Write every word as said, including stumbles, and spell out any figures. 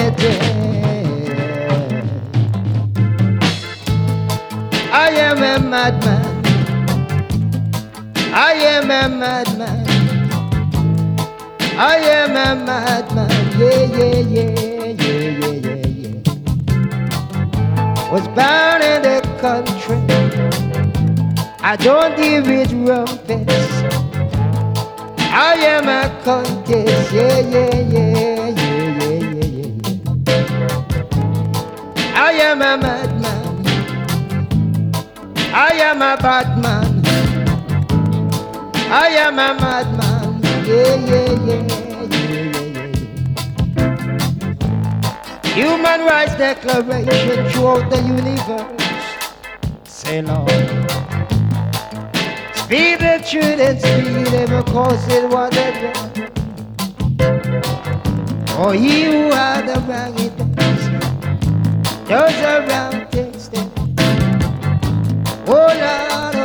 I am a madman. I am a madman. I am a madman. Yeah, yeah, yeah, yeah, yeah, yeah, yeah. Was born in the country. I don't deal with rumpets. I am a countess. Yeah, yeah, yeah, yeah, yeah, yeah, yeah. I am a madman. I am a bad man. I am a madman. Yeah, yeah, yeah, yeah, yeah, yeah. Human Rights Declaration throughout the universe. Say Lord. Speed the truth and speed ever cause it whatever. For he who had the ragged days, those around takes them. Oh Lord.